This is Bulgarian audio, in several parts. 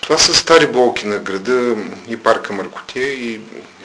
Това са стари блоки на града, и парка Мъркотия, и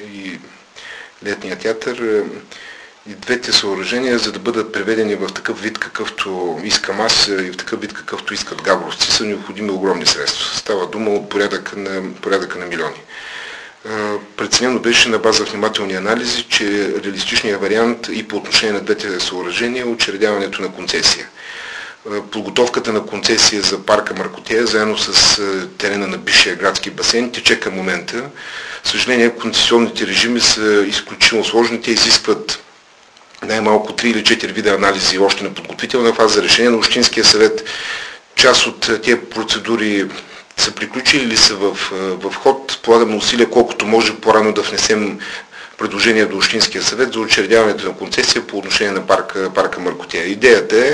летния театър. И двете съоръжения, за да бъдат приведени в такъв вид, какъвто искам аз и в такъв вид, какъвто искат габровци, са необходими огромни средства. Става дума от порядъка на милиони. Преценено беше на база внимателни анализи, че реалистичният вариант и по отношение на двете съоръжения е учредяването на концесия. Подготовката на концесия за парка Мъркотия, заедно с терена на бившия градски басейн, тече към момента. В съжаление, концесионните режими са изключително сложни. Те изискват най-малко 3 или 4 вида анализи още на подготвителна фаза за решение на Общинския съвет. Част от тези процедури са приключили или са в ход. Полагаме усилия колкото може по-рано да внесем предложение до Общинския съвет за учредяването на концесия по отношение на парка Мъркотия. Идеята е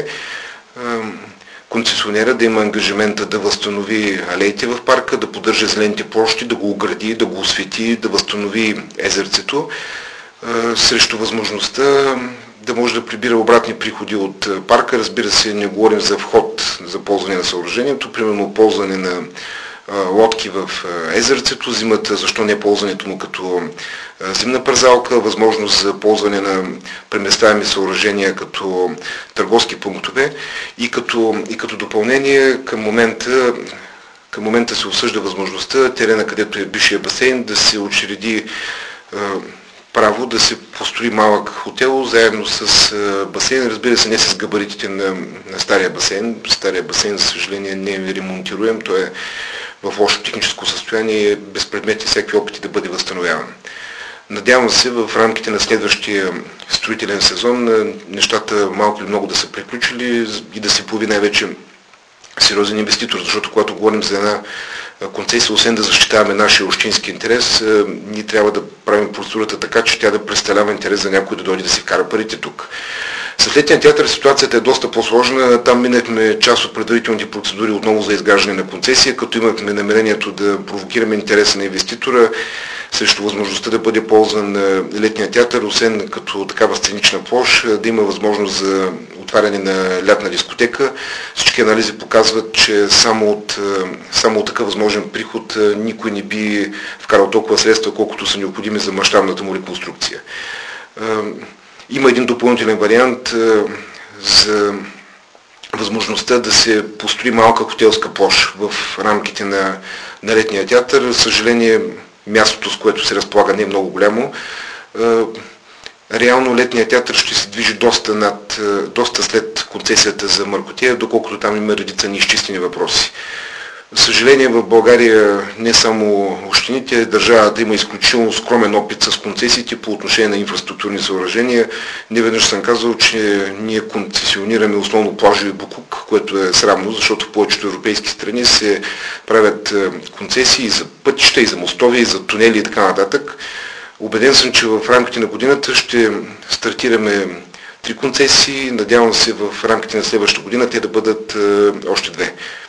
концесионера да има ангажимента да възстанови алеите в парка, да поддържа зелените площи, да го огради, да го освети, да възстанови езерцето, срещу възможността да може да прибира обратни приходи от парка. Разбира се, не говорим за вход за ползване на съоръжението, примерно ползване на лодки в езерцето, зимата, защо не ползването му като зимна пързалка, възможност за ползване на преместваеми съоръжения като търговски пунктове и като допълнение към момента се обсъжда възможността терена, където е бившия басейн, да се учреди право да се построи малък хотел заедно с басейн, разбира се, не с габаритите на стария басейн. Стария басейн, за съжаление, не е ремонтируем, той е в лошо техническо състояние и е безпредметни всякакви опити да бъде възстановяван. Надявам се в рамките на следващия строителен сезон нещата малко или много да са приключили и да се появи най-вече сериозен инвеститор, защото когато говорим за една концесия, освен да защитаваме нашия общински интерес, ние трябва да правим процедурата така, че тя да представлява интерес за някой да дойде да си вкара парите тук. С летния театър ситуацията е доста по-сложна. Там минахме част от предварителните процедури отново за изграждане на концесия, като имахме намерението да провокираме интереса на инвеститора срещу възможността да бъде ползван летния театър, освен като такава сценична площ, да има възможност за отваряне на лятна дискотека. Всички анализи показват, че само от такъв възможен приход никой не би вкарал толкова средства, колкото са необходими за мащабната му реконструкция. Има един допълнителен вариант за възможността да се построи малка хотелска площ в рамките на летния театър. За съжаление, мястото, с което се разполага, не е много голямо. Реално летният театър ще се движи доста след концесията за Мъркотия, доколкото там има редица неизчистени въпроси. За съжаление, в България не само общините, държавата има изключително скромен опит с концесиите по отношение на инфраструктурни съоръжения. Неведнъж съм казал, че ние концесионираме основно плажови боклук, което е срамно, защото в повечето европейски страни се правят концесии и за пътища, и за мостове, и за тунели и така нататък. Убеден съм, че в рамките на годината ще стартираме 3 концесии. Надявам се в рамките на следващата година те да бъдат още 2.